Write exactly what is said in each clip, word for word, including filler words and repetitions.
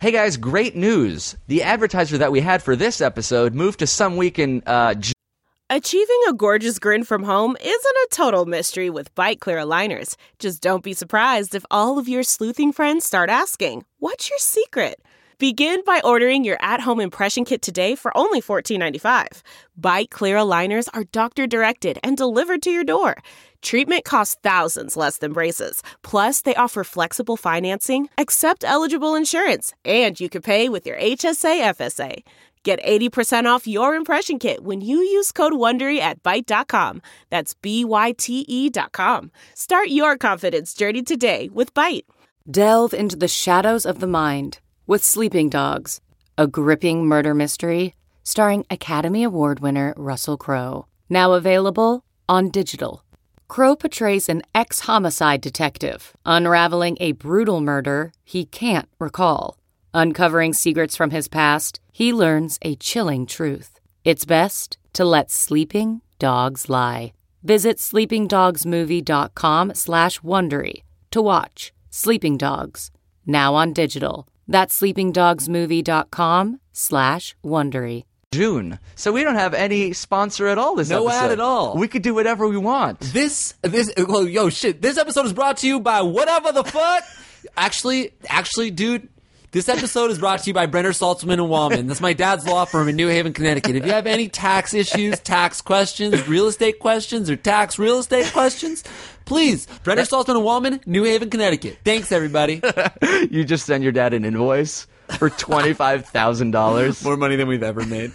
Hey guys, great news. The advertiser that we had for this episode moved to some week in uh, J- Achieving a gorgeous grin from home isn't a total mystery with Byte Clear aligners. Just don't be surprised if all of your sleuthing friends start asking, what's your secret? Begin by ordering your at-home impression kit today for only fourteen ninety-five. Byte Clear aligners are doctor-directed and delivered to your door. Treatment costs thousands less than braces. Plus, they offer flexible financing, accept eligible insurance, and you can pay with your H S A F S A. Get eighty percent off your impression kit when you use code WONDERY at byte dot com. That's B Y T E dot com. Start your confidence journey today with Byte. Delve into the shadows of the mind with Sleeping Dogs, a gripping murder mystery starring Academy Award winner Russell Crowe. Now available on digital. Crowe portrays an ex-homicide detective unraveling a brutal murder he can't recall. Uncovering secrets from his past, he learns a chilling truth. It's best to let sleeping dogs lie. Visit sleepingdogsmovie.com slash Wondery to watch Sleeping Dogs, now on digital. That's sleepingdogsmovie.com slash Wondery. June. So we don't have any sponsor at all this No episode. ad at all. We could do whatever we want. This, this, well, yo, shit. This episode is brought to you by whatever the fuck. Actually, actually, dude, this episode is brought to you by Brenner, Saltzman and Wallman. That's my dad's law firm in New Haven, Connecticut. If you have any tax issues, tax questions, real estate questions, or tax real estate questions, please, Brenner, Saltzman and Wallman, New Haven, Connecticut. Thanks, everybody. You just send your dad an invoice for twenty-five thousand dollars. More money than we've ever made.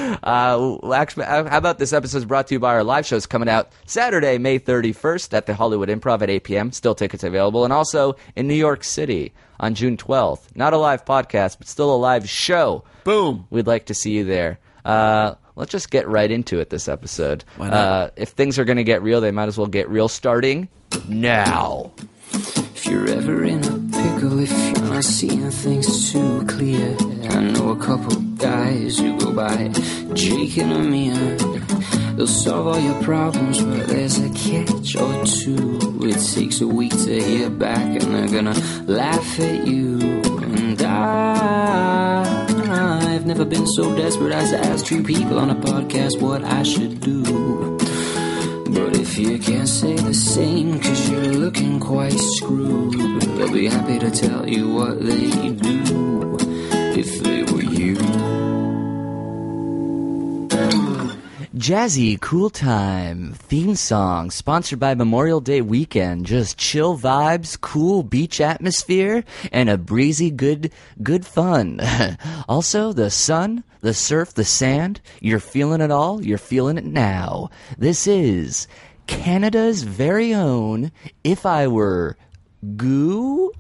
Uh, actually, how about this episode is brought to you by our live shows coming out Saturday, May thirty-first at the Hollywood Improv at eight p.m. Still tickets available. And also in New York City on June twelfth. Not a live podcast, but still a live show. Boom. We'd like to see you there. Uh, let's just get right into it this episode. Why not? Uh, if things are going to get real, they might as well get real starting now. If you're ever in a pickle, if you're not seeing things too clear, I know a couple guys who go by Jake and Amir. They'll solve all your problems, but there's a catch or two. It takes a week to hear back, and they're gonna laugh at you. And I, I've never been so desperate as to ask two people on a podcast what I should do. But if you can't say the same, cause you're looking quite screwed, they'll be happy to tell you what they do if they were you. Jazzy Cool Time theme song sponsored by Memorial Day weekend. Just chill vibes, cool beach atmosphere, and a breezy good good fun. Also, the sun, the surf, the sand. You're feeling it all. You're feeling it now. This is Canada's very own If I Were Goo.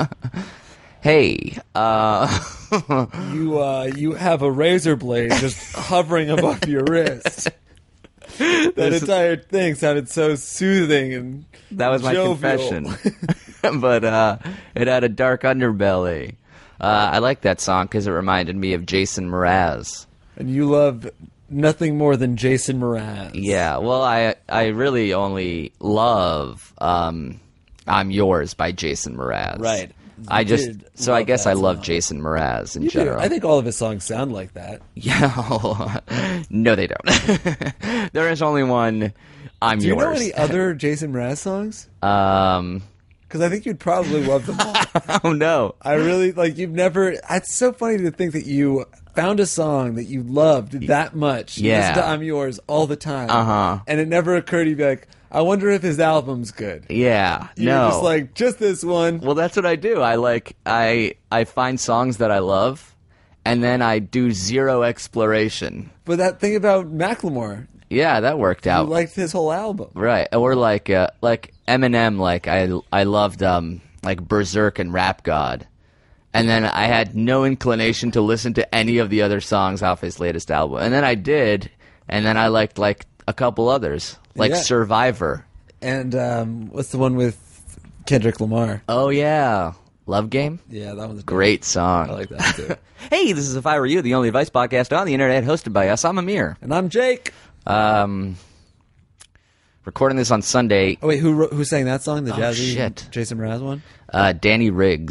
Hey, uh... You uh, you have a razor blade just hovering above your wrist. That This- entire thing sounded so soothing and That was my jovial. confession. But uh, it had a dark underbelly. Uh, I like that song because it reminded me of Jason Mraz. And you love nothing more than Jason Mraz. Yeah, well, I I really only love um, I'm Yours by Jason Mraz. Right. I You just did so I love guess that I love song. Jason Mraz in You do. general. I think all of his songs sound like that. Yeah, no, they don't. There is only one. I'm Do you Yours. know any other Jason Mraz songs? Um. Because I think you'd probably love them all. Oh no. I really, like, you've never, it's so funny to think that you found a song that you loved that much. You Yeah. listen to I'm Yours all the time. Uh-huh. And it never occurred to you to be like, I wonder if his album's good. Yeah. You're no. just like, just this one. Well, that's what I do. I like I I find songs that I love, and then I do zero exploration. But that thing about Macklemore, Yeah, that worked you out. liked his whole album. Right. Or like uh, like Eminem. Like I I loved um like Berserk and Rap God, and then I had no inclination to listen to any of the other songs off his latest album, and then I did, and then I liked like a couple others, like Yeah. Survivor. And um, what's the one with Kendrick Lamar? Oh yeah, Love Game. Yeah, that one's Great song. I like that too. Hey, this is If I Were You, the only advice podcast on the internet, hosted by us. I'm Amir. And I'm Jake. Um, recording this on Sunday. Oh wait, who wrote, who sang that song? The Oh, jazzy shit. Jason Mraz one? Uh, Danny Riggs.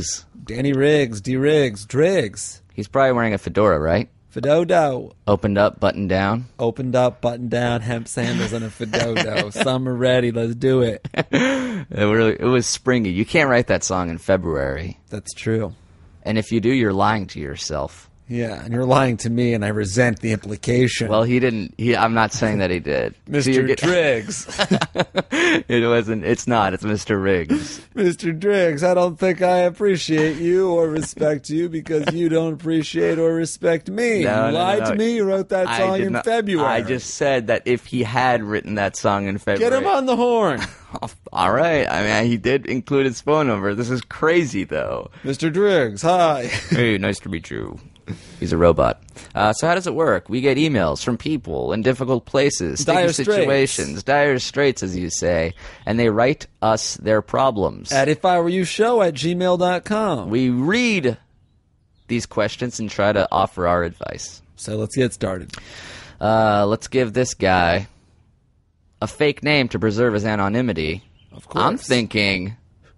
Danny Riggs, D Riggs, Driggs, He's probably wearing a fedora, right? Fedodo. Opened up, buttoned down. Opened up, button down, hemp sandals, and a Fedodo. Summer ready. Let's do it. It really, it was springy. You can't write that song in February. That's true. And if you do, you're lying to yourself. Yeah, and you're lying to me, and I resent the implication. Well, he didn't. He, I'm not saying that he did. Mister So you're get- Driggs. It wasn't. It's not. It's Mister Riggs. Mister Driggs, I don't think I appreciate you or respect you because you don't appreciate or respect me. No, you no, lied no, to no. me. You wrote that I song did in not- February. I just said that if he had written that song in February, Get him on the horn. All right. I mean, he did include his phone number. This is crazy, though. Mister Driggs, hi. Hey, nice to meet you. He's a robot. Uh, so how does it work? We get emails from people in difficult places, Dire sticky straits. situations, dire straits, as you say, and they write us their problems. At if I were you show at gmail dot com. We read these questions and try to offer our advice. So let's get started. Uh, let's give this guy a fake name to preserve his anonymity. Of course. I'm thinking,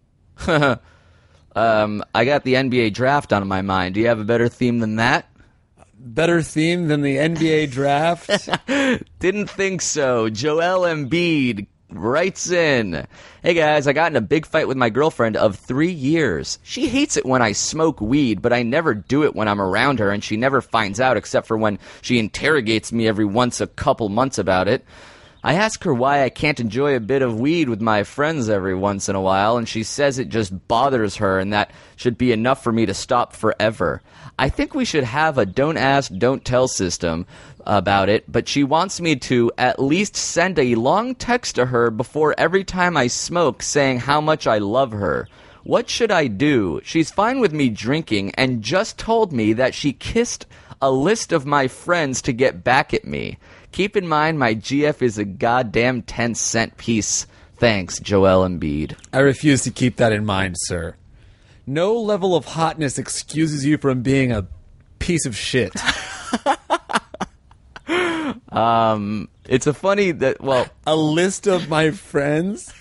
um, I got the N B A draft on my mind. Do you have a better theme than that? Better theme than the N B A draft? Didn't think so. Joel Embiid writes in, "Hey guys, I got in a big fight with my girlfriend of three years. She hates it when I smoke weed, but I never do it when I'm around her, and she never finds out except for when she interrogates me every once a couple months about it. I ask her why I can't enjoy a bit of weed with my friends every once in a while, and she says it just bothers her and that should be enough for me to stop forever. I think we should have a don't ask, don't tell system about it, but she wants me to at least send a long text to her before every time I smoke saying how much I love her. What should I do? She's fine with me drinking and just told me that she kissed a list of my friends to get back at me. Keep in mind my G F is a goddamn ten cent piece. Thanks, Joel Embiid." I refuse to keep that in mind, sir. No level of hotness excuses you from being a piece of shit. Um, it's a funny that, well, A list of my friends?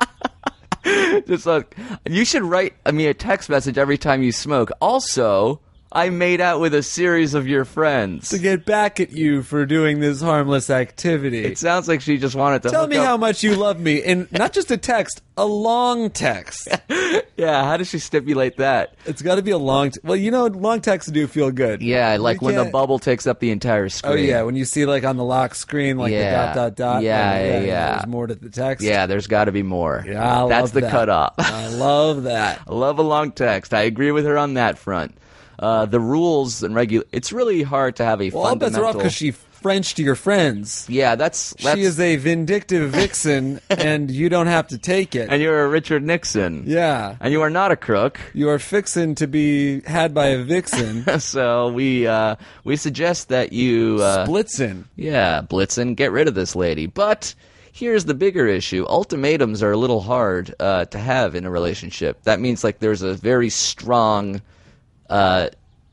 just like, you should write me a text message every time you smoke. Also, I made out with a series of your friends. To get back at you for doing this harmless activity. It sounds like she just wanted to Tell hook me up. how much you love me in not just a text, a long text. Yeah, how does she stipulate that? It's got to be a long. T- well, you know, long texts do feel good. Yeah, like You when the can't- bubble takes up the entire Oh screen. yeah, when you see like on the lock screen, like Yeah. the dot dot dot. Yeah, like, yeah, yeah. There's more to the text. Yeah, there's got to be more. Yeah, I That's love the that. cutoff. I love that. I love a long text. I agree with her on that front. Uh, the rules and regul. It's really hard to have a Well, all bets fundamental. are off because she Frenched your friends. Yeah, that's, that's She is a vindictive vixen, and you don't have to take it. and you're a Richard Nixon. Yeah. And you are not a crook. You are fixin' to be had by a vixen. So we uh, we suggest that you uh, Splitzin. yeah, Blitzen, get rid of this lady. But here's the bigger issue. Ultimatums are a little hard uh, to have in a relationship. That means like there's a very strong uh,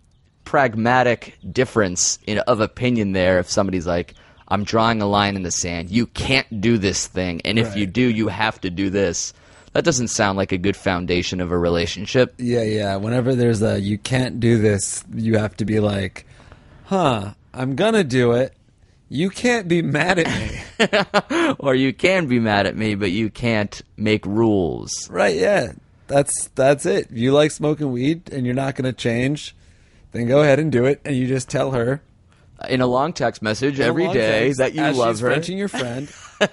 pragmatic difference in, of opinion there. If somebody's like, I'm drawing a line in the sand. You can't do this thing. And if Right. you do, you have to do this. That doesn't sound like a good foundation of a relationship. Yeah, yeah. Whenever there's a you can't do this, you have to be like, huh, I'm gonna do it. You can't be mad at me. Or you can be mad at me, but you can't make rules. Right, yeah. That's that's it. If you like smoking weed and you're not gonna change, then go ahead and do it, and you just tell her In a long text message in a every long day text that you as love she's her. Frenching your friend.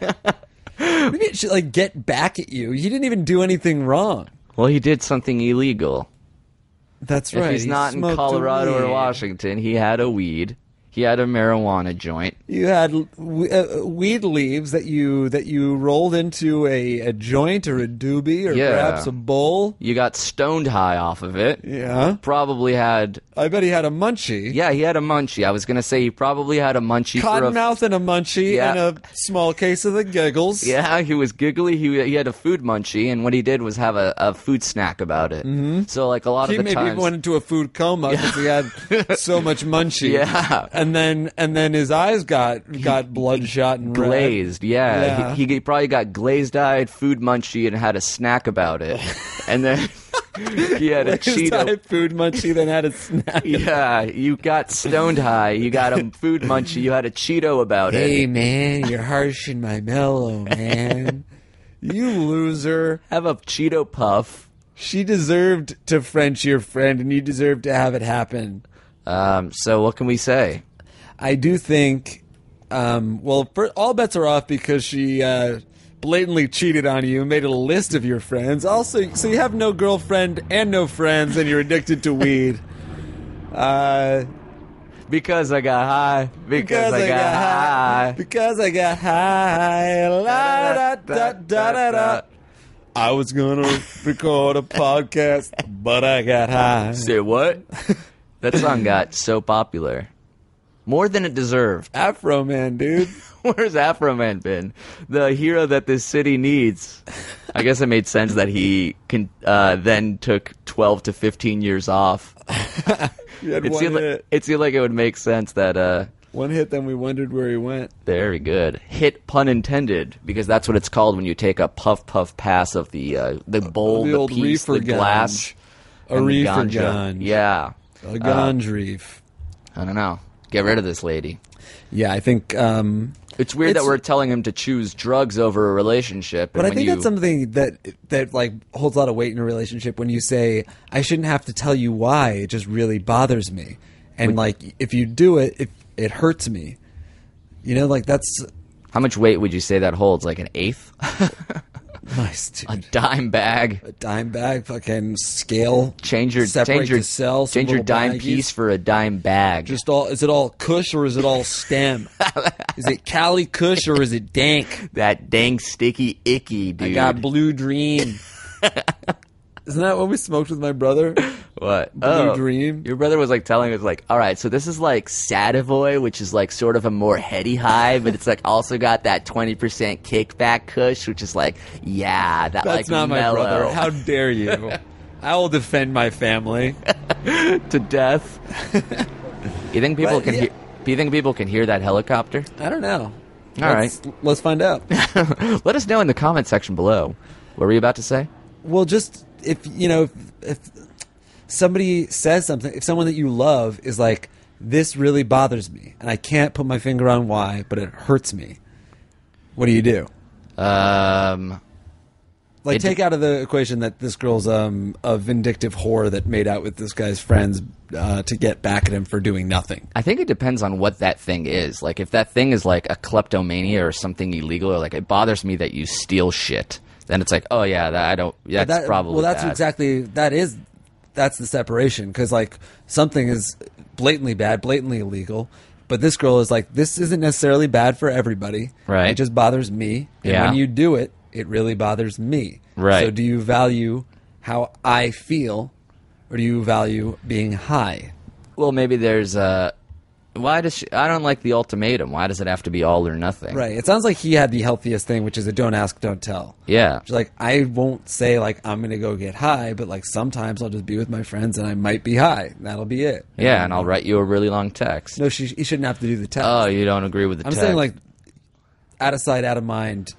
Maybe it should like get back at you. He didn't even do anything wrong. Well, he did something illegal. That's right. If he's he not in smoked a Colorado or weed. Washington, he had a weed. He had a marijuana joint. You had w- uh, weed leaves that you that you rolled into a, a joint or a doobie or Yeah. perhaps a bowl. You got stoned high off of it. Yeah. Probably had... I bet he had a munchie. Yeah, he had a munchie. I was going to say he probably had a munchie for a... Cottonmouth and a munchie Yeah. and a small case of the giggles. Yeah, he was giggly. He he had a food munchie, and what he did was have a, a food snack about it. Mm-hmm. So, like, a lot He of the maybe times... went into a food coma because he had so much munchie. Yeah. And then and then his eyes got got bloodshot and red. Glazed, yeah. Yeah. He, he probably got glazed-eyed, food munchy, and had a snack about it. And then He had a Blazed Cheeto. high food munchie, then had a snack. Yeah, you got stoned high. You got a food munchie. You had a Cheeto about Hey, it. man, you're harshing my mellow, man. You loser. Have a Cheeto puff. She deserved to French your friend, and you deserve to have it happen. Um, so what can we say? I do think, um, well, for, all bets are off because she uh, blatantly cheated on you and made a list of your friends. Also, so you have no girlfriend and no friends, and you're addicted to weed. Uh, Because I got high. Because, I, got, high. Because I got high. La, da, da, da, da, da. I was gonna record a podcast, but I got high. Say what? That song got so popular. More than it deserved. Afro Man, dude. Where's Afro Man been? The hero that this city needs. I guess it made sense that he can, uh, then took twelve to fifteen years off. You had It one seemed, like, hit. it seemed like it would make sense that, uh, One hit, then we wondered where he went. very good. Hit pun intended, because that's what it's called when you take a puff puff pass of the uh, the bowl, The the, old piece, reefer the glass, A and the reefer ganja. ganj. Yeah. A ganj reef. I don't know. Get rid of this lady. Yeah, I think. Um, It's weird It's- that we're telling him to choose drugs over a relationship. but and I when think you, that's something that that like holds a lot of weight in a relationship when you say, "I shouldn't have to tell you why. It just really bothers me." And like, if you do it, it it hurts me. You know, like that's How much weight would you say that holds? Like an eighth? nice, dude. A dime bag? A dime bag, fucking scale. Change your separate change your to sell. some change your little dime baggies. piece for a dime bag. Just all is it all Kush or is it all stem? Is it Cali Kush or is it dank? that dang sticky icky, dude. I got Blue Dream. Isn't that what we smoked with my brother? What? Blue oh, Dream? Your brother was like telling us like, all right, so this is like Savoy, which is like sort of a more heady high, but it's like also got that twenty percent kickback Kush, which is like, yeah, that That's like not my mellow brother. How dare you? I will defend my family. to death. You think people But, can yeah. hear? Do you think people can hear that helicopter? I don't know. All let's, let's find out. Let us know in the comment section below. What were you about to say? Well, just if you know, if, if somebody says something, if someone that you love is like, "This really bothers me," and I can't put my finger on why, but it hurts me. What do you do? Um, Like, It take de- out of the equation that this girl's um, a vindictive whore that made out with this guy's friends uh, to get back at him for doing nothing. I think it depends on what that thing is. Like, if that thing is like a kleptomania or something illegal, or like it bothers me that you steal shit, then it's like, oh yeah, that, I don't. That's That- probably well. That's bad. exactly that is that's the separation because like something is blatantly bad, blatantly illegal, but this girl is like, this isn't necessarily bad for everybody. Right. It just bothers me, and Yeah. when you do it, it really bothers me. Right. So, do you value how I feel, or do you value being high? Well, maybe there's uh Why does she? I don't like the ultimatum. Why does it have to be all or nothing? Right. It sounds like he had the healthiest thing, which is a don't ask, don't tell. Yeah. Which, like, I won't say, like, I'm going to go get high, but, like, sometimes I'll just be with my friends and I might be high. That'll be it. Yeah, and I'll write you a really long text. No, she, he shouldn't have to do the test. Oh, you don't agree with the I'm text? saying, like, out of sight, out of mind.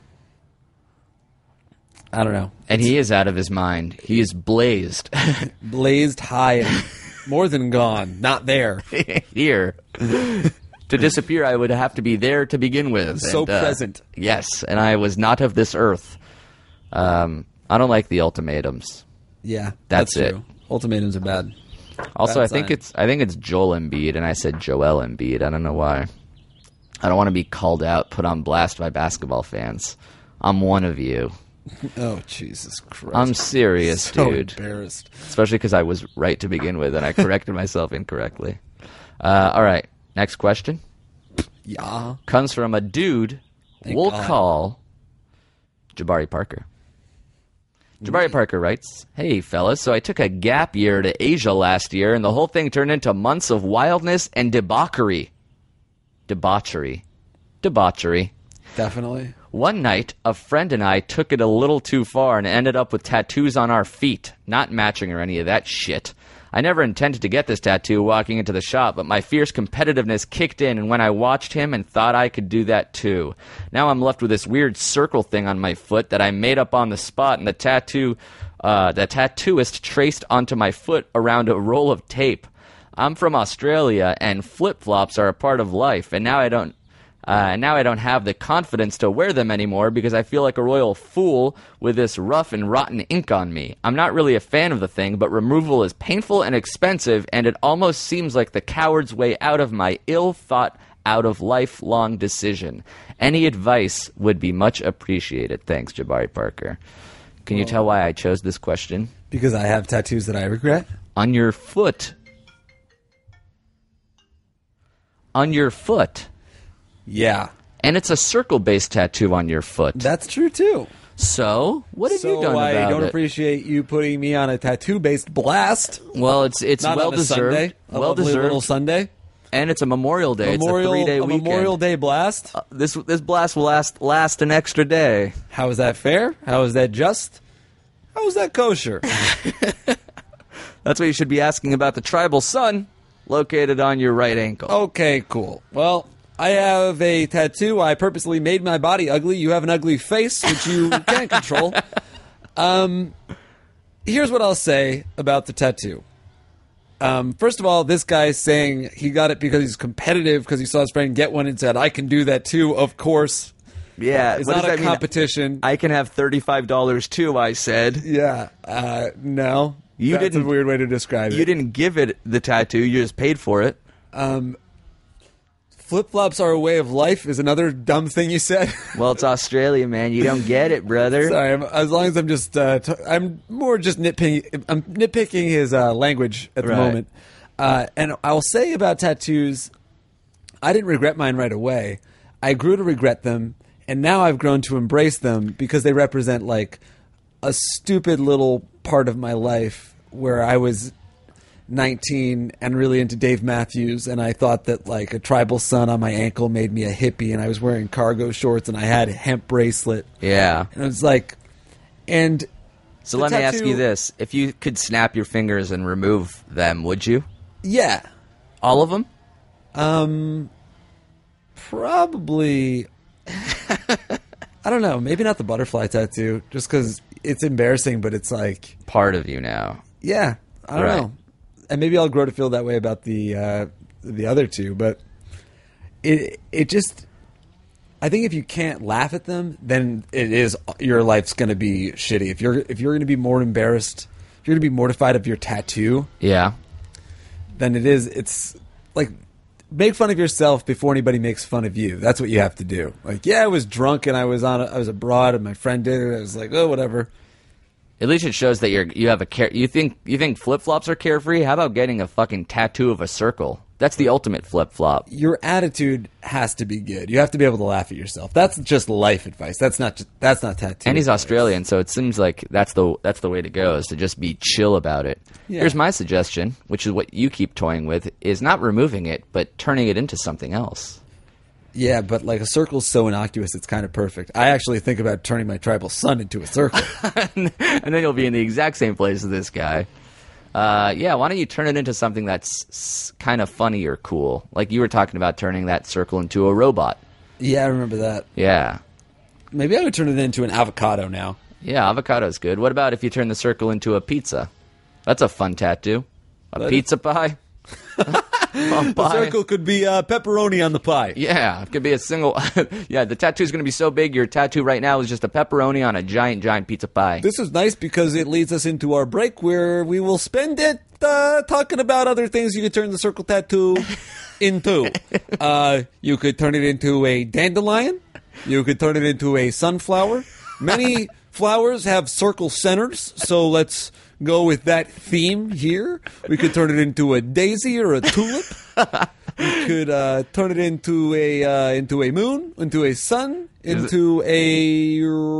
I don't know. And he is out of his mind. He is blazed. Blazed high and more than gone. Not there. Here. To disappear, I would have to be there to begin with. So And, uh, present. Yes, and I was not of this earth. Um, I don't like the ultimatums. Yeah, That's that's, it. true. Ultimatums are bad. Also, Bad I think sign. it's I think it's Joel Embiid, and I said Joel Embiid. I don't know why. I don't want to be called out, put on blast by basketball fans. I'm one of you. Oh, Jesus Christ. I'm serious, so dude. embarrassed. Especially because I was right to begin with, and I corrected myself incorrectly. Uh, all right, next question Yeah. comes from a dude Thank we'll God. call Jabari Parker. Jabari Parker writes, "Hey, fellas, so I took a gap year to Asia last year, and the whole thing turned into months of wildness and debauchery. Debauchery. Debauchery. Definitely. One night, a friend and I took it a little too far and ended up with tattoos on our feet, not matching or any of that shit. I never intended to get this tattoo walking into the shop, but my fierce competitiveness kicked in, and when I watched him and thought I could do that too. Now I'm left with this weird circle thing on my foot that I made up on the spot, and the tattoo, uh, the tattooist traced onto my foot around a roll of tape. I'm from Australia, and flip-flops are a part of life, and now I don't Uh, and now I don't have the confidence to wear them anymore because I feel like a royal fool with this rough and rotten ink on me. I'm not really a fan of the thing, but removal is painful and expensive, and it almost seems like the coward's way out of my ill-thought out of lifelong decision. Any advice would be much appreciated. Thanks, Jabari Parker. Can you tell why I chose this question? Because I have tattoos that I regret. On your foot. On your foot. Yeah. And it's a circle-based tattoo on your foot. That's true, too. So, what have so you done about it? I don't appreciate you putting me on a tattoo-based blast. Well, it's it's Not well on a deserved. Sunday, a well lovely deserved. little Sunday. And it's a Memorial Day. Memorial, it's a three-day a weekend. Memorial Day blast. Uh, this this blast will last last an extra day. How is that fair? How is that just? How is that kosher? That's what you should be asking about the tribal sun located on your right ankle. Okay, cool. Well, I have a tattoo. I purposely made my body ugly. You have an ugly face, which you can't control. Um, here's what I'll say about the tattoo. Um, first of all, this guy's saying he got it because he's competitive, because he saw his friend get one and said, I can do that too, of course. Yeah, It's what not does a that mean? competition. I can have thirty-five dollars too, I said. Yeah. Uh, no. You That's didn't- a weird way to describe it. You didn't give it the tattoo, you just paid for it. Um, flip-flops are a way of life is another dumb thing you said. Well, it's Australia, man. You don't get it, brother. Sorry, I'm, as long as I'm just, uh, t- I'm more just nitpicking. I'm nitpicking his uh, language at the Right. moment. Uh, and I'll say about tattoos, I didn't regret mine right away. I grew to regret them, and now I've grown to embrace them because they represent like a stupid little part of my life where I was nineteen and really into Dave Matthews, and I thought that like a tribal sun on my ankle made me a hippie, and I was wearing cargo shorts and I had a hemp bracelet. Yeah. And it was like, and So the let me ask tattoo- you this. If you could snap your fingers and remove them, would you? yeah, All of them? um, probably. I don't know. Maybe not the butterfly tattoo, just because it's embarrassing. But it's like, Part of you now. yeah, I don't Right. know. And maybe I'll grow to feel that way about the uh, the other two. But it it just. I think if you can't laugh at them, then it is your life's going to be shitty. If you're if you're going to be more embarrassed, if you're going to be mortified of your tattoo, Yeah. then it is. It's like make fun of yourself before anybody makes fun of you. That's what you have to do. Like, yeah, I was drunk and I was on. A, I was abroad and my friend did it. I was like, oh, whatever. At least it shows that you're you have a care. You think you think flip flops are carefree? How about getting a fucking tattoo of a circle? That's the ultimate flip flop. Your attitude has to be good. You have to be able to laugh at yourself. That's just life advice. That's not. Just, that's not tattoo. And he's advice. Australian, so it seems like that's the that's the way to go, is to just be chill about it. Yeah. Here's my suggestion, which is what you keep toying with, is not removing it, but turning it into something else. Yeah, but like a circle's so innocuous, it's kind of perfect. I actually think about turning my tribal sun into a circle. And then you'll be in the exact same place as this guy. Uh, yeah, why don't you turn it into something that's s- kind of funny or cool? Like you were talking about turning that circle into a robot. Yeah, I remember that. Yeah. Maybe I would turn it into an avocado now. Yeah, avocado's good. What about if you turn the circle into a pizza? That's a fun tattoo. A That pizza pie? A The pie? circle could be uh, pepperoni on the pie. Yeah, it could be a single. Yeah, the tattoo's going to be so big, your tattoo right now is just a pepperoni on a giant, giant pizza pie. This is nice because it leads us into our break where we will spend it uh, talking about other things you could turn the circle tattoo into. Uh, you could turn it into a dandelion. You could turn it into a sunflower. Many flowers have circle centers, so let's go with that theme here. We could turn it into a daisy or a tulip. We could uh, turn it into a uh, into a moon, into a sun, into a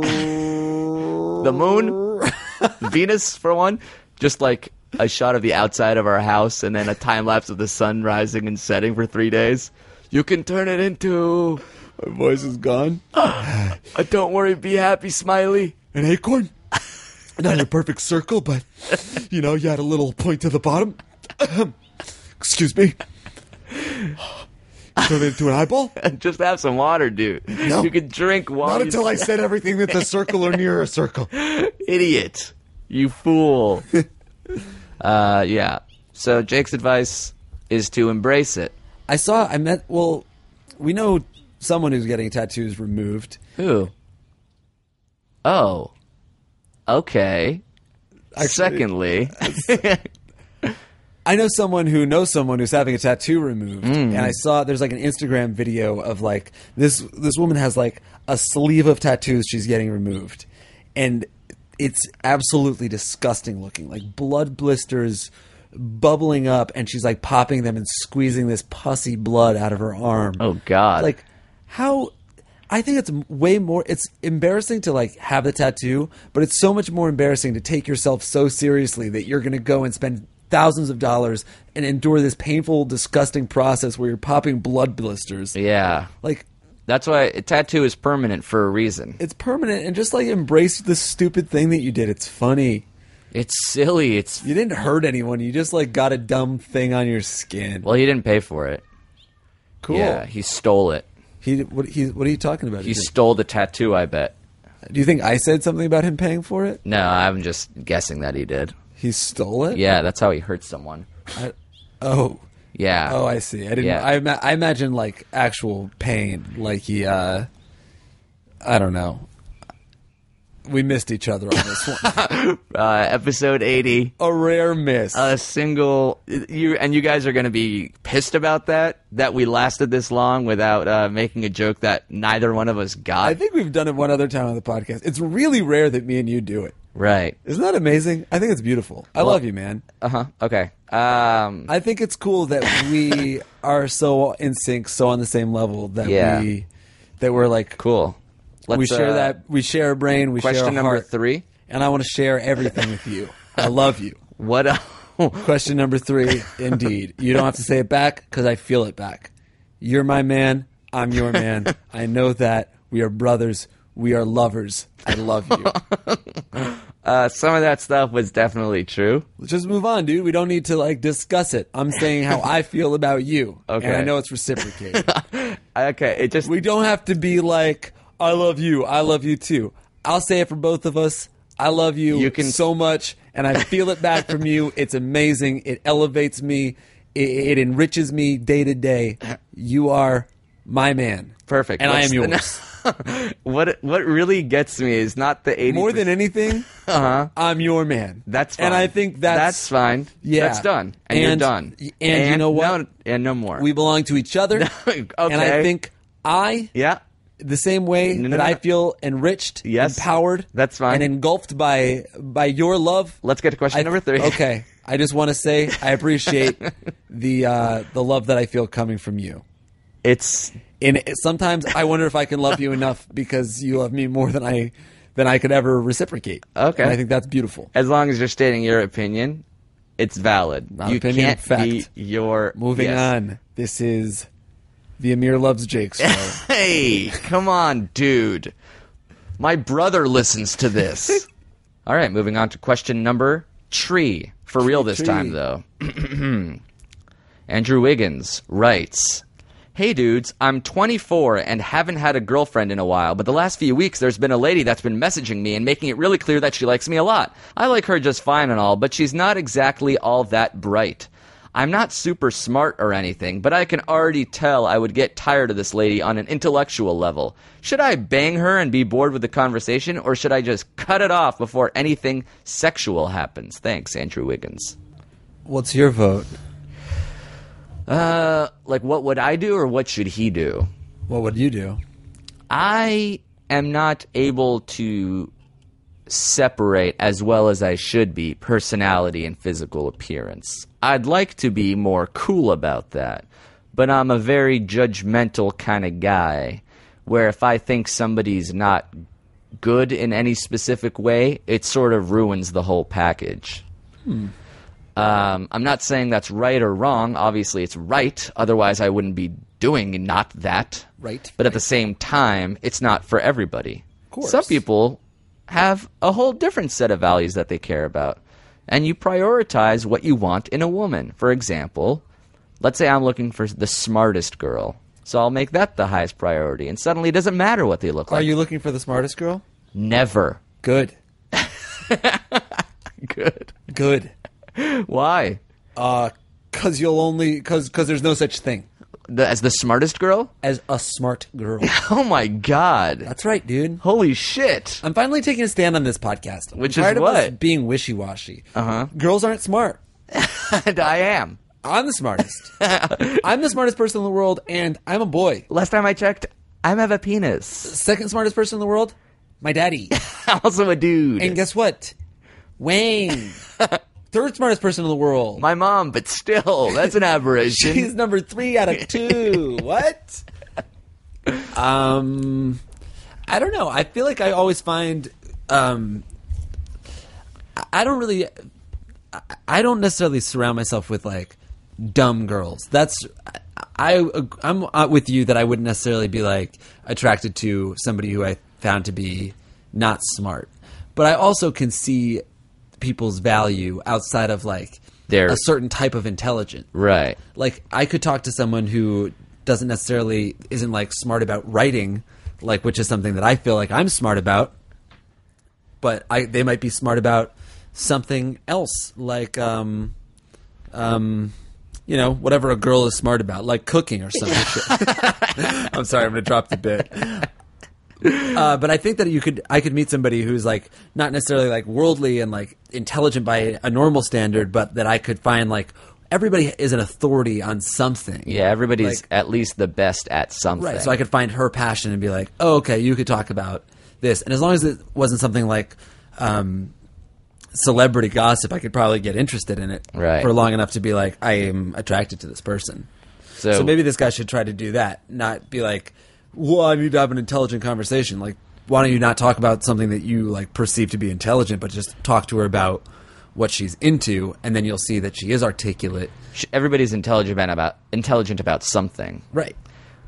The moon? Venus, for one? Just like a shot of the outside of our house and then a time lapse of the sun rising and setting for three days. You can turn it into My voice is gone. a don't worry, be happy, smiley. An acorn. Not a perfect circle, but you know, you had a little point to the bottom. Excuse me. Turn it into an eyeball? Just have some water, dude. No. You can drink while Not you until I said everything that's a circle or near a circle. Idiot. You fool. uh, yeah. So Jake's advice is to embrace it. I saw, I met, well, we know someone who's getting tattoos removed. Who? Oh. Okay. Actually- Secondly. I know someone who knows someone who's having a tattoo removed, Mm. and I saw there's like an Instagram video of like this this woman has like a sleeve of tattoos she's getting removed, and it's absolutely disgusting looking, like blood blisters bubbling up, and she's like popping them and squeezing this pussy blood out of her arm. Oh, God. Like how. I think it's way more. It's embarrassing to like have the tattoo, but it's so much more embarrassing to take yourself so seriously that you're going to go and spend thousands of dollars and endure this painful, disgusting process where you're popping blood blisters. Yeah. Like, That's why a tattoo is permanent for a reason. it's permanent, and just like embrace the stupid thing that you did. It's funny. It's silly. It's You didn't hurt anyone. You just like got a dumb thing on your skin. well, he didn't pay for it. Cool. Yeah, he stole it. He what he what are you talking about? He stole the tattoo, I bet. Do you think I said something about him paying for it? No, I'm just guessing that he did. He stole it? Yeah, that's how he hurt someone. I, oh. Yeah. Oh, I see. I didn't. Yeah. I, ima- I imagine like actual pain, like he. uh I don't know. We missed each other on this one. Uh, episode eighty. A rare miss. A single you and you guys are going to be pissed about that that we lasted this long without uh, making a joke that neither one of us got. I think we've done it one other time on the podcast. It's really rare that me and you do it. Right. Isn't that amazing? I think it's beautiful. I Well- love you, man. Uh huh. Okay. Um. I think it's cool that we are so in sync, so on the same level that Yeah. we that we're like Cool. Let's, we share uh, that we share a brain, we share Question a number heart, three. and I want to share everything with you. I love you. What? el- Question number three, indeed. You don't have to say it back because I feel it back. You're my man. I'm your man. I know that. We are brothers. We are lovers. I love you. uh, some of that stuff was definitely true. Let's just move on, dude. We don't need to like discuss it. I'm saying how I feel about you. Okay. And I know it's reciprocated. Okay. It just We don't have to be like, I love you. I love you too. I'll say it for both of us. I love you, You can- so much, and I feel it back from you. It's amazing. It elevates me. It, it enriches me day to day. You are my man. perfect. And I What's am the- yours. what What really gets me is not the eighty. More than anything, Uh-huh. I'm your man. That's fine. And I think that's, that's fine. Yeah. That's done. And, you're And- done. and you know what? No, and no more. we belong to each other. okay. And I think I, Yeah. the same way No, no, that no, I no. feel enriched, Yes. empowered, That's fine. and engulfed by by your love. Let's get to question I- number three. Okay, I just want to say I appreciate the uh, the love that I feel coming from you. It's And it- sometimes I wonder if I can love you enough because you love me more than I than I could ever reciprocate. Okay. And I think that's beautiful. as long as you're stating your opinion, it's valid. My you opinion, can't fact. be your Moving yes. on. This is the Amir Loves Jake show. Hey, come on, dude. My brother listens to this. All right, moving on to question number tree. For real this Tree. time, though. Andrew Wiggins writes, "Hey dudes, I'm twenty-four and haven't had a girlfriend in a while, but the last few weeks there's been a lady that's been messaging me and making it really clear that she likes me a lot. I like her just fine and all, but she's not exactly all that bright. I'm not super smart or anything, but I can already tell I would get tired of this lady on an intellectual level. Should I bang her and be bored with the conversation, or should I just cut it off before anything sexual happens? Thanks, Andrew Wiggins." What's your vote? Uh, like what would I do or what should he do? What would you do? I am not able to separate as well as I should be personality and physical appearance. I'd like to be more cool about that, but I'm a very judgmental kind of guy where if I think somebody's not good in any specific way, it sort of ruins the whole package. Hmm. Um, I'm not saying that's right or wrong. Obviously, it's right. Otherwise, I wouldn't be doing not that. Right, But at the same time, it's not for everybody. course. Some people have a whole different set of values that they care about. and you prioritize what you want in a woman. For example, let's say I'm looking for the smartest girl, so I'll make that the highest priority, and suddenly it doesn't matter what they look Are like. you looking for the smartest girl? Never. Good. Good. Good. Why? Uh, cause you'll only cause cause there's no such thing The, as the smartest girl? as a smart girl. Oh my god. That's right, dude. Holy shit. I'm finally taking a stand on this podcast. I'm Which is tired of us what? being wishy-washy. Uh-huh. Girls aren't smart. And I am. I'm the smartest. I'm the smartest person in the world, and I'm a boy. Last time I checked, I have a penis. Second smartest person in the world, my daddy. Also a dude. And guess what? Wayne. Third smartest person in the world. My mom, but still, that's an aberration. She's number three out of two. What? Um, I don't know. I feel like I always find, um, I don't really, I don't necessarily surround myself with like dumb girls. That's, I, I'm with you that I wouldn't necessarily be like attracted to somebody who I found to be not smart. But I also can see people's value outside of like Their- a certain type of intelligence. Right. Like I could talk to someone who doesn't necessarily isn't like smart about writing, like which is something that I feel like I'm smart about, but I they might be smart about something else, like um um you know, whatever a girl is smart about, like cooking or something. I'm sorry, I'm gonna drop the bit. Uh, but I think that you could, I could meet somebody who's like not necessarily like worldly and like intelligent by a normal standard, but that I could find like everybody is an authority on something. Yeah, everybody's Like- at least the best at something. Right. So I could find her passion and be like, oh, okay, you could talk about this. And as long as it wasn't something like um, celebrity gossip, I could probably get interested in it Right. for long enough to be like, I am attracted to this person. So, So maybe this guy should try to do that, not be like, well, I need to have an intelligent conversation. Like, why don't you not talk about something that you like perceive to be intelligent, but just talk to her about what she's into, and then you'll see that she is articulate. sh- everybody's intelligent about intelligent about something. Right.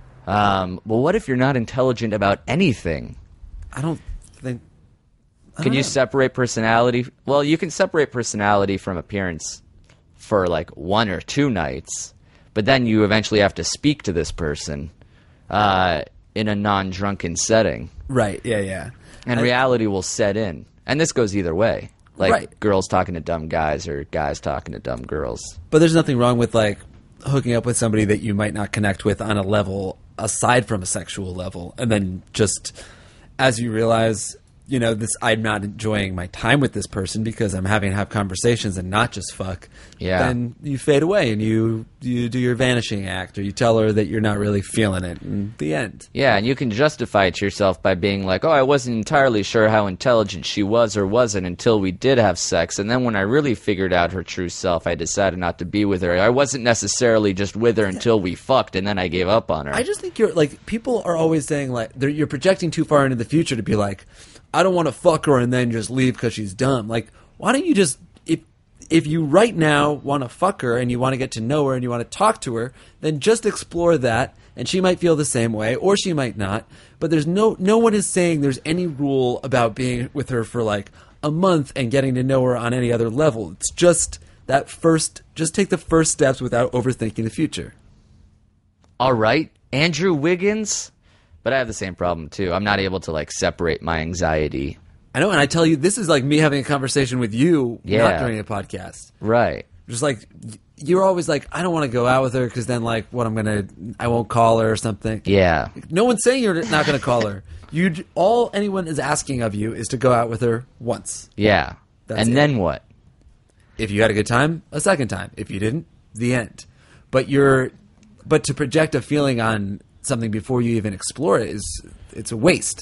Um, well, what if you're not intelligent about anything? I don't think. I Can don't you know. separate personality? Well, you can separate personality from appearance for like one or two nights, but then you eventually have to speak to this person uh, in a non-drunken setting, Right. Yeah. Yeah. and I- reality will set in. And this goes either way, like Right. girls talking to dumb guys or guys talking to dumb girls. But there's nothing wrong with like hooking up with somebody that you might not connect with on a level aside from a sexual level, and then just as you realize, you know, this I'm not enjoying my time with this person because I'm having to have conversations and not just fuck. Yeah. Then you fade away and you you do your vanishing act, or you tell her that you're not really feeling it. And the end. Yeah, and you can justify it to yourself by being like, oh, I wasn't entirely sure how intelligent she was or wasn't until we did have sex. And then when I really figured out her true self, I decided not to be with her. I wasn't necessarily just with her until we fucked, and then I gave up on her. I just think you're like people are always saying like they're, you're projecting too far into the future to be like, I don't want to fuck her and then just leave because she's dumb. Like, why don't you just if if you right now want to fuck her and you want to get to know her and you want to talk to her, then just explore that, and she might feel the same way or she might not. But there's no no one is saying there's any rule about being with her for like a month and getting to know her on any other level. It's just that first, just take the first steps without overthinking the future. All right, Andrew Wiggins. But I have the same problem too. I'm not able to like separate my anxiety. I know, and I tell you, this is like me having a conversation with you, Yeah. not during a podcast. Right. Just like you're always like, I don't want to go out with her because then like, what I'm gonna, I won't call her or something. Yeah. No one's saying you're not gonna call her. You j- all anyone is asking of you is to go out with her once. Yeah. That's and it. then what? If you had a good time, a second time. If you didn't, the end. But you're, but to project a feeling on something before you even explore it is, it's a waste.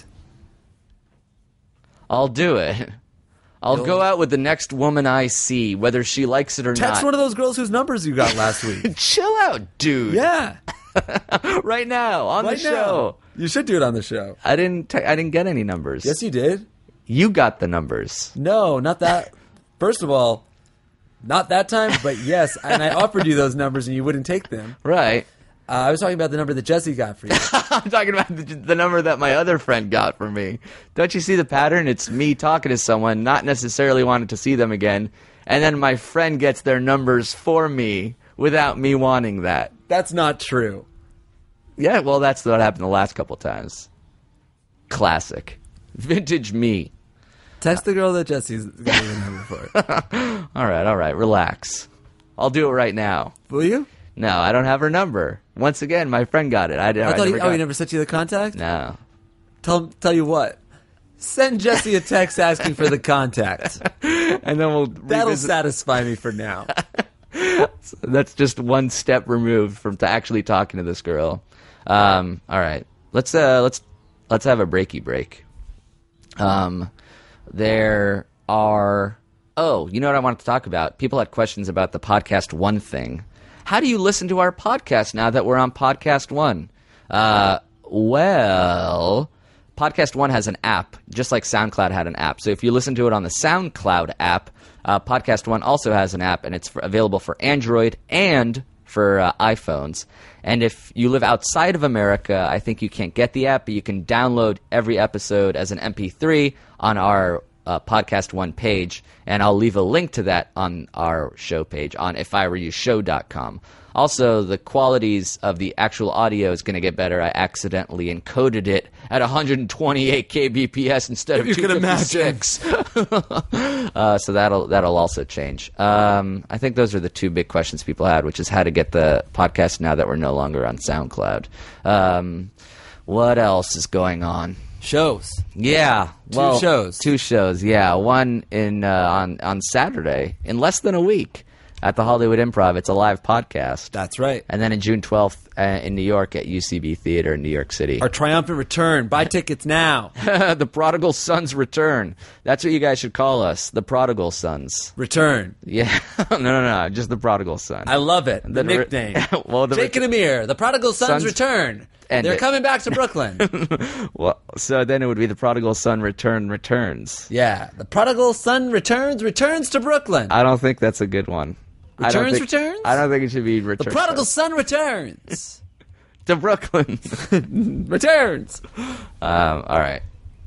I'll do it. I'll go out with the next woman I see, whether she likes it or Text not. one of those girls whose numbers you got last week. Chill out, dude. Yeah. Right now on Right the show. now. You should do it on the show. I didn't. Te- I didn't get any numbers. Yes, you did. You got the numbers. No, not that. First of all, not that time, but yes. And I offered you those numbers and you wouldn't take them. Right. Uh, I was talking about the number that Jesse got for you. I'm talking about the, the number that my other friend got for me. Don't you see the pattern? It's me talking to someone, not necessarily wanting to see them again, and then my friend gets their numbers for me without me wanting that. That's not true. Yeah, well, that's what happened the last couple times. Classic. Vintage me. Text the girl that Jesse's got your number for. All right, all right, relax. I'll do it right now. Will you? No, I don't have her number. Once again, my friend got it. I, I, I thought never he, got oh, he it. never sent you the contact? No. Tell tell you what. Send Jesse a text asking for the contact. And then we'll That'll revisit. satisfy me for now. That's just one step removed from to actually talking to this girl. Um, all right, let's uh, let's let's have a breaky break. Um, there are oh, you know what I wanted to talk about? People had questions about the Podcast One thing. How do you listen to our podcast now that we're on Podcast One? Uh, well, Podcast One has an app, just like SoundCloud had an app. So if you listen to it on the SoundCloud app, uh, Podcast One also has an app, and it's for, available for Android and for uh, iPhones. And if you live outside of America, I think you can't get the app, but you can download every episode as an M P three on our uh, Podcast One page, and I'll leave a link to that on our show page on if I were you show dot com. Also, the qualities of the actual audio is going to get better. I accidentally encoded it at one hundred twenty-eight kbps instead of If you two can fifty-six. uh, so that'll that'll also change. Um, I think those are the two big questions people had, which is how to get the podcast now that we're no longer on SoundCloud. Um, what else is going on? Shows. Yeah, Two well, shows. Two shows. Yeah, one in uh, on on Saturday in less than a week at the Hollywood Improv. It's a live podcast. That's right. And then in June twelfth uh, in New York at U C B Theater in New York City. Our triumphant return. Buy tickets now. The Prodigal Sons Return. That's what you guys should call us. The Prodigal Sons. Return. Yeah. no, no, no. Just the Prodigal Son. I love it. The, The re- nickname. well, the Jake ret- and Amir. The prodigal sons, Sons- return. And They're it- coming back to Brooklyn. well, so then it would be the Prodigal Son Return Returns. Yeah. The prodigal son returns, returns to Brooklyn. I don't think that's a good one. I don't Returns, think- returns? I don't think it should be the return. prodigal son returns. to Brooklyn. returns. um, all right.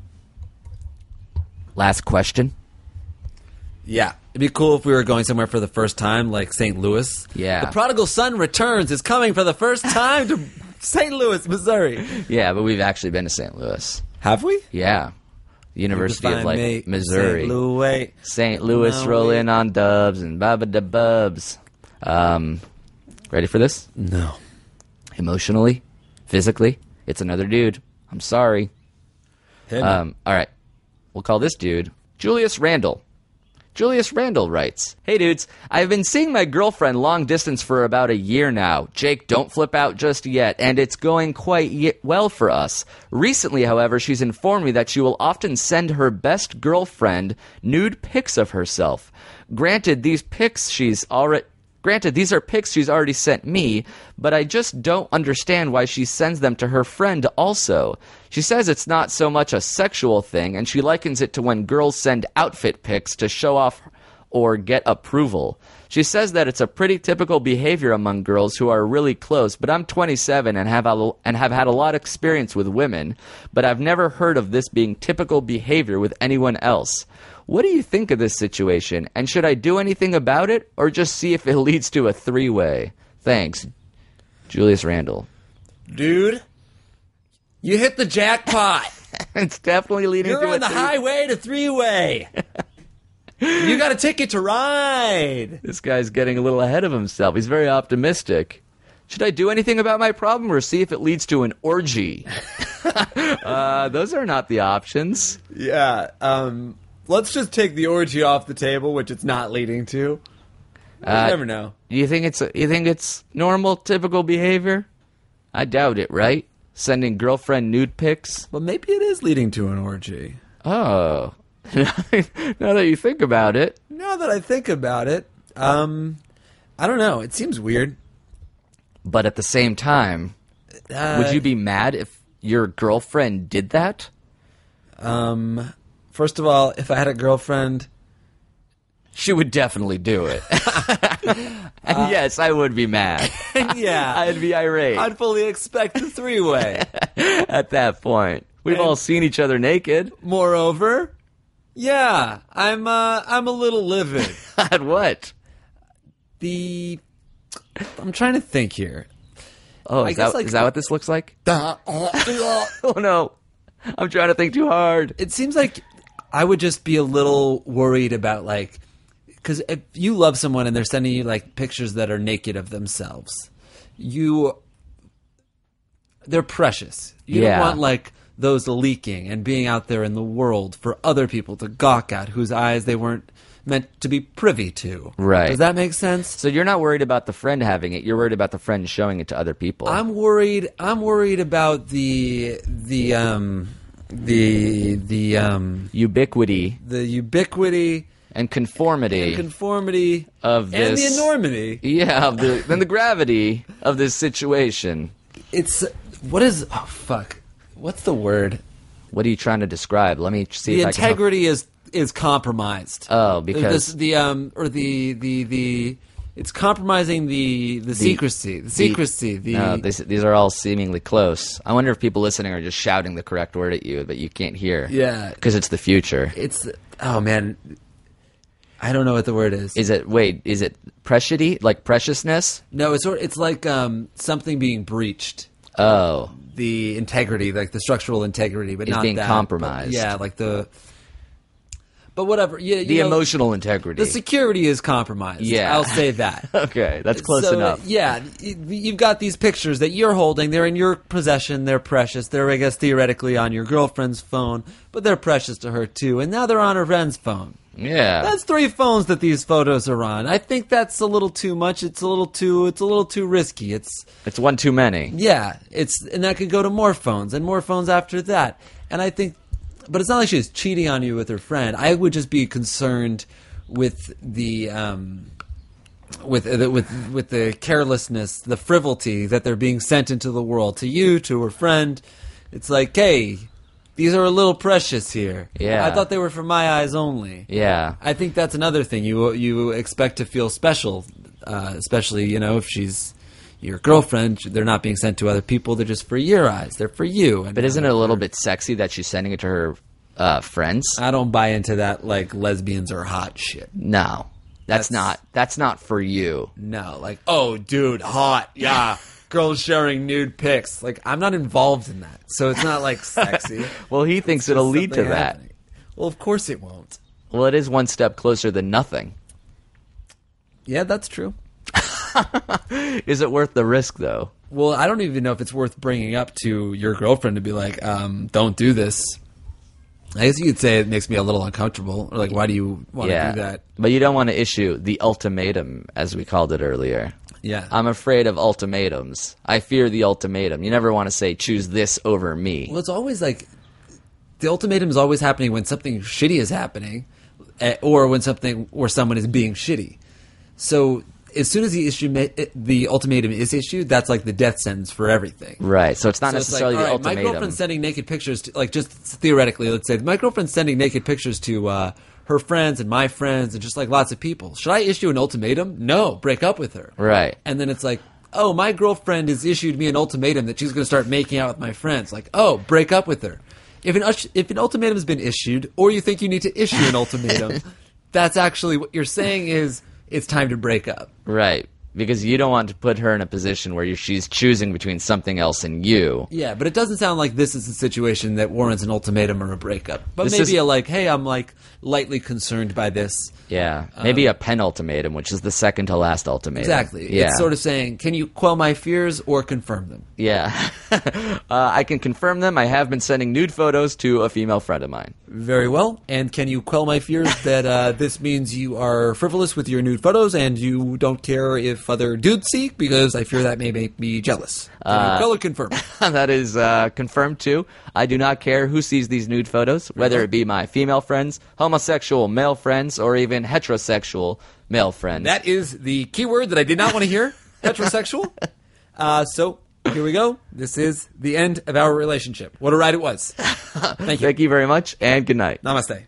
Last question. Yeah. It'd be cool if we were going somewhere for the first time, like Saint Louis. Yeah. The prodigal son returns is coming for the first time to Saint Louis, Missouri. Yeah, but we've actually been to Saint Louis. Have we? Yeah. University of Define like me, Missouri. Saint Louis. Saint Louis No, rolling we- on dubs and baba da bubs. Um, ready for this? No. Emotionally, physically, it's another dude. I'm sorry. Hit me. Um, all right. We'll call this dude Julius Randall. Julius Randall writes, "Hey dudes, I've been seeing my girlfriend long distance for about a year now. Jake, don't flip out just yet, and it's going quite ye- well for us. Recently, however, she's informed me that she will often send her best girlfriend nude pics of herself. Granted, these pics she's already... Granted, these are pics she's already sent me, but I just don't understand why she sends them to her friend also. She says it's not so much a sexual thing, and she likens it to when girls send outfit pics to show off or get approval. She says that it's a pretty typical behavior among girls who are really close, but I'm twenty-seven and have a, and have had a lot of experience with women, but I've never heard of this being typical behavior with anyone else. What do you think of this situation, and should I do anything about it, or just see if it leads to a three-way? Thanks, Julius Randall." Dude, you hit the jackpot. It's definitely leading You're to a on the three- highway to three-way. You got a ticket to ride. This guy's getting a little ahead of himself. He's very optimistic. Should I do anything about my problem, or see if it leads to an orgy? uh, those are not the options. Yeah. Um, let's just take the orgy off the table, which it's not leading to. You Uh, never know. You think it's you think it's normal, typical behavior? I doubt it, right? Sending girlfriend nude pics? But maybe it is leading to an orgy. Oh. Now that you think about it. Now that I think about it, um, I don't know. It seems weird. But at the same time, Uh, would you be mad if your girlfriend did that? Um, first of all, if I had a girlfriend, She would definitely do it. And yes, I would be mad. yeah, I'd be irate I'd fully expect a three-way. at that point. We've And- all seen each other naked. Moreover, Yeah, I'm uh, I'm a little livid. At what? The I'm trying to think here. Oh, I is guess, that, like- is that what this looks like? Oh, no. I'm trying to think too hard. It seems like I would just be a little worried about, like, because if you love someone and they're sending you, like, pictures that are naked of themselves, you, they're precious. You Yeah. don't want, like, those leaking and being out there in the world for other people to gawk at whose eyes they weren't meant to be privy to. Right. Does that make sense? So you're not worried about the friend having it. You're worried about the friend showing it to other people. I'm worried. I'm worried about the the um the the um Ubiquity the ubiquity and conformity and conformity of and this. the enormity. Yeah, of the, and the gravity of this situation. It's what is oh fuck. What's the word? What are you trying to describe? Let me see The if I can help. integrity is is compromised. Oh, because- This- the um or the the the it's compromising the the, secrecy. The secrecy. The, No, these, these are all seemingly close. I wonder if people listening are just shouting the correct word at you that you can't hear. Yeah. Because it's the future. it's oh man. I don't know what the word is. Is it, wait, is it preciousity? Like preciousness? No, it's sort. It's like um, something being breached. Oh. The integrity, like the structural integrity, but Is not being that, compromised. but yeah, like the. But whatever. Yeah, you The know, emotional integrity. The security is compromised. Yeah. I'll say that. Okay, that's close So, enough. Yeah, y- you've got these pictures that you're holding. They're in your possession. They're precious. They're, I guess, theoretically on your girlfriend's phone, but they're precious to her too. And now they're on her friend's phone. Yeah. That's three phones that these photos are on. I think that's a little too much. It's a little too. It's a little too risky. It's It's one too many. yeah. It's and that could go to more phones and more phones after that. And I think, but it's not like she's cheating on you with her friend. I would just be concerned with the um, with uh, with with the carelessness, the frivolity that they're being sent into the world to you, to her friend. It's like, hey, these are a little precious here. Yeah. I thought they were for my eyes only. Yeah. I think that's another thing. You you expect to feel special, uh, especially you know if she's your girlfriend. They're not being sent to other people. They're just for your eyes. They're for you. And But isn't it a little bit sexy that she's sending it to her uh, friends? I don't buy into that. Like lesbians are hot shit. No. That's, That's- not that's not for you. No, like oh, dude, hot. Yeah, girls sharing nude pics. Like I'm not involved in that, so it's not like sexy. Well, he thinks It's it'll just lead to something that. happening. Well, of course it won't. Well, it is one step closer than nothing. Yeah, that's true. Is it worth the risk, though? Well, I don't even know if it's worth bringing up to your girlfriend to be like, um, don't do this. I guess you could say it makes me a little uncomfortable. Or like, why do you want to Yeah. do that? But you don't want to issue the ultimatum, as we called it earlier. Yeah. I'm afraid of ultimatums. I fear the ultimatum. You never want to say, choose this over me. Well, it's always like the ultimatum is always happening when something shitty is happening, eh, or when something or someone is being shitty. So as soon as the issue ma- eh, the ultimatum is issued, that's like the death sentence for everything. Right. So it's not So it's necessarily like, the all right, my ultimatum. girlfriend's sending naked pictures to, like, just theoretically, let's say my girlfriend's sending naked pictures to uh, her friends and my friends and just like lots of people. Should I issue an ultimatum? No, break up with her. Right. And then it's like, oh, my girlfriend has issued me an ultimatum that she's going to start making out with my friends. Like, oh, break up with her. If an us- if an ultimatum has been issued, or you think you need to issue an ultimatum, that's actually what you're saying is it's time to break up. Right. Because you don't want to put her in a position where you she's choosing between something else and you. Yeah, but it doesn't sound like this is a situation that warrants an ultimatum or a breakup. But This maybe is- a like, hey, I'm like lightly concerned by this. Yeah. Maybe a penultimatum, which is the second to last ultimatum. Exactly. Yeah. It's sort of saying, can you quell my fears or confirm them? Yeah. uh, I can confirm them. I have been sending nude photos to a female friend of mine. Very well. And can you quell my fears that uh, this means you are frivolous with your nude photos and you don't care if other dudes see? Because I fear that may make me jealous. Can you quell or confirm? That is uh, confirmed too. I do not care who sees these nude photos, whether it be my female friends, homosexual male friends, or even heterosexual male friends. That is the key word that I did not want to hear. Heterosexual. Uh, so here we go. This is the end of our relationship. What a ride it was. Thank you. Thank you very much, and good night. Namaste.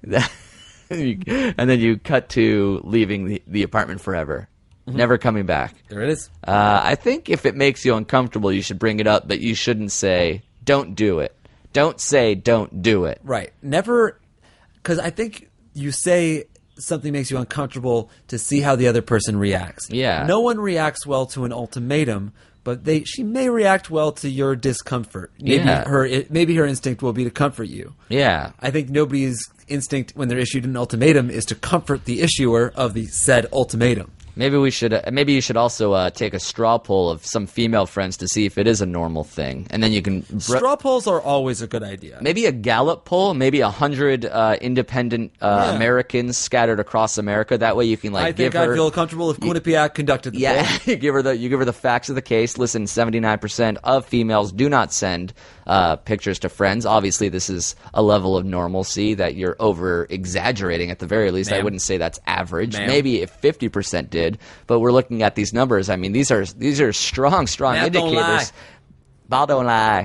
And then you cut to leaving the, the apartment forever, never coming back. There it is. Uh, I think if it makes you uncomfortable, you should bring it up, but you shouldn't say, don't do it. Don't say, don't do it. Right. Never, because I think you say something makes you uncomfortable to see how the other person reacts. Yeah. No one reacts well to an ultimatum, but they she may react well to your discomfort. Maybe Yeah. her it, maybe her instinct will be to comfort you. Yeah. I think nobody's instinct when they're issued an ultimatum is to comfort the issuer of the said ultimatum. Maybe we should. Uh, maybe you should also uh, take a straw poll of some female friends to see if it is a normal thing, and then you can. Br- Straw polls are always a good idea. Maybe a Gallup poll, maybe a hundred uh, independent uh, Yeah. Americans scattered across America. That way, you can like I give think I'd her. feel comfortable if Quinnipiac conducted the Yeah, poll. you give her the you give her the facts of the case. Listen, seventy-nine percent of females do not send uh, pictures to friends. Obviously, this is a level of normalcy that you're over exaggerating. At the very least, I Ma'am. wouldn't say that's average. Ma'am. Maybe if fifty percent did, but we're looking at these numbers. I mean, these are these are strong, strong Math don't indicators. Ball don't lie.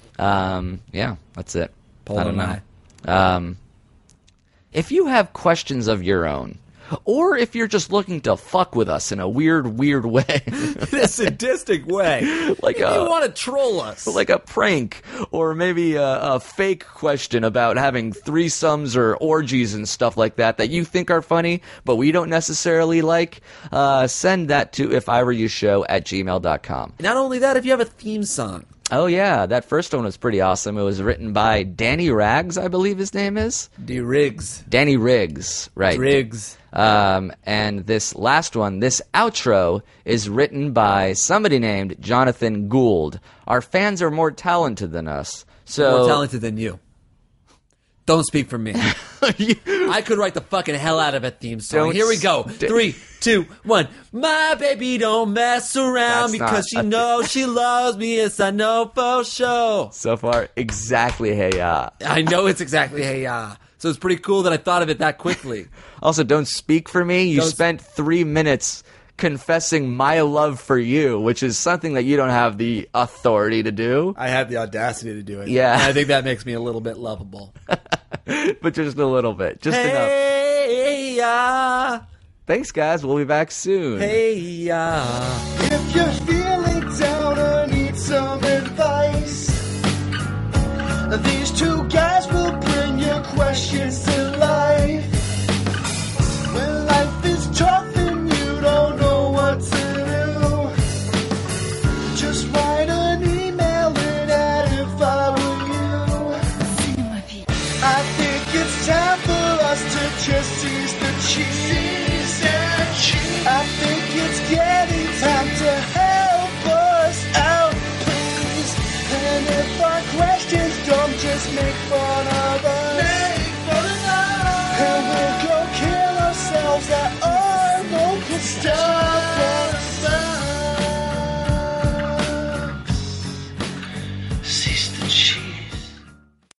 Um, yeah, that's it. Paul I don't don't know. lie. Um, if you have questions of your own, or if you're just looking to fuck with us in a weird, weird way, In a sadistic way. Like if a- you want to troll us. like a prank, or maybe a, a fake question about having threesomes or orgies and stuff like that that you think are funny, but we don't necessarily like, uh, send that to if I were you show at gmail dot com. Not only that, if you have a theme song. Oh yeah, that first one was pretty awesome. It was written by Danny Rags, I believe his name is. D. Riggs. Danny Riggs, right. Riggs. Um, and this last one, this outro, is written by somebody named Jonathan Gould. Our fans are more talented than us. So More talented than you. Don't speak for me. I could write the fucking hell out of a theme song. Don't Here we go. st- Three, two, one. My baby don't mess around That's because not she a- knows she loves me. Yes, I know for sure. So far, exactly hey ya. I know it's exactly hey ya. So it's pretty cool that I thought of it that quickly. Also, don't speak for me. You Don't- spent three minutes confessing my love for you, which is something that you don't have the authority to do. I had the audacity to do it. Yeah. And I think that makes me a little bit lovable. But just a little bit. Just enough. Hey ya. Thanks, guys. We'll be back soon. Hey ya. If you